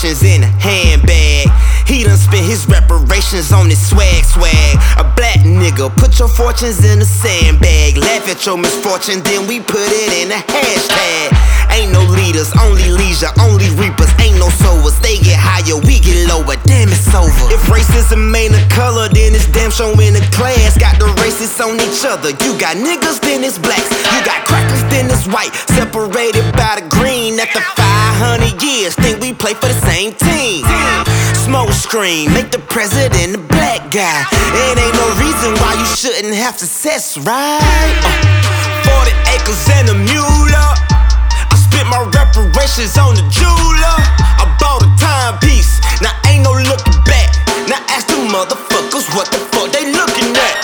reparations in a handbag. He done spent his reparations on his swag. A black nigga, put your fortunes in a sandbag. Laugh at your misfortune, then we put it in a hashtag. Ain't no leaders, only leisure, only reapers. Ain't no sowers, they get higher, we get lower. Damn, it's over. If racism ain't a color, then it's damn show in a class. Got the racists on each other. You got niggas, then it's blacks. You got crackers, then it's white. Separated by the green. After 500 years, think we play for the same team. Smoke screen, make the president a black guy. It ain't no reason why you shouldn't have success, right? 40 acres and a mule. I spent my reparations on the jeweler. I bought a timepiece, now ain't no looking back. Now ask them motherfuckers what the fuck they looking at.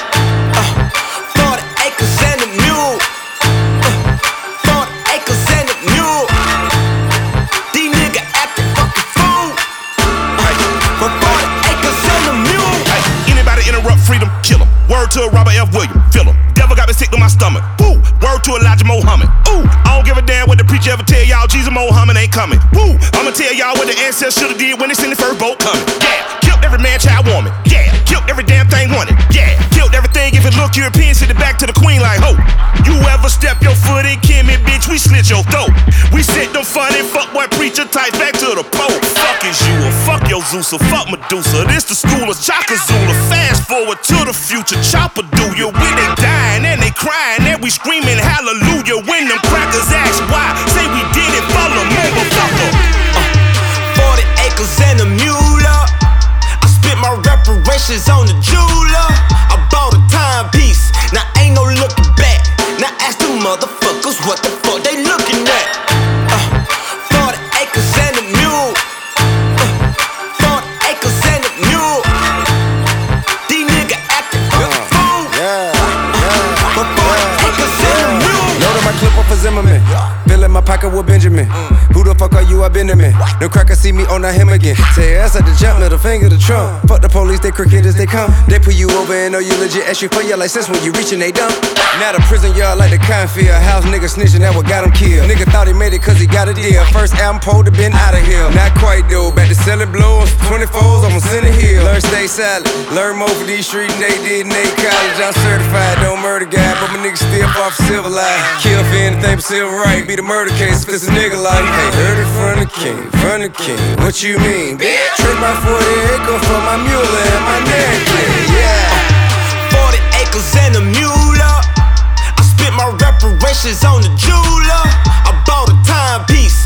40 acres and a mule. 40 acres and a mule. These niggas acting fucking fool. For 40 acres and a mule. Anybody interrupt freedom, kill him. Word to Robert F. Williams, fill him. Devil got me sick to my stomach. Woo! Word to Elijah Muhammad. Ooh! I don't give a damn what the preacher ever tell y'all. Jesus Muhammad ain't coming. Woo! I'ma tell y'all what the ancestors shoulda did when they seen the first boat coming. Yeah! Killed every man, child, woman. Yeah! Killed every damn thing wanted. Yeah! Killed everything if it look European, send it back to the queen like ho. You ever step your foot in Kimmy, bitch, we slit your throat. We sent them funny fuckboy preacher types back to the Pope. Fuck is you, or fuck your Zeus, or fuck Medusa. This the school of Chaka Zula. Fast forward to the future, Chopper do you. When they dying and they crying and we screaming hallelujah. When them crackers ask why, say we did it for the motherfucker. 40 acres and a mule. I spent my reparations on the jeweler. I bought a timepiece, now ain't no looking back. Now ask them motherfuckers what the fuck they looking at. 40 acres and a mule. 40 acres and a mule. These niggas acting fucking fool. For 40 acres and a mule. Loaded my clip off of Zimmerman. Filling my pocket with Benjamin. Who the fuck are you? I've been to me. No cracker see me on that him again. Say ass at the jump, middle finger to Trump. Fuck the police, they crooked as they come. They pull you over and know you legit. Ask you for your license when you reachin' they dump. Now the prison yard like the Confield. House nigga snitching, that what got him killed. Nigga thought he made it cause he got a deal. First album pulled to been out of here. Not quite though, back to selling blows. 24s, I'm send it here. Learn stay silent, learn more for these streets than they did in they college. I'm certified, don't murder guy, but my niggas still far from civil life. Kill for anything but civil right. Be the murder case if it's a nigga like. Hey, heard it from the king, what you mean, bitch? Trade my 40 acres for my mule and my necklace, yeah. 40 acres and a mule. I spent my reparations on the jeweler. I bought a timepiece,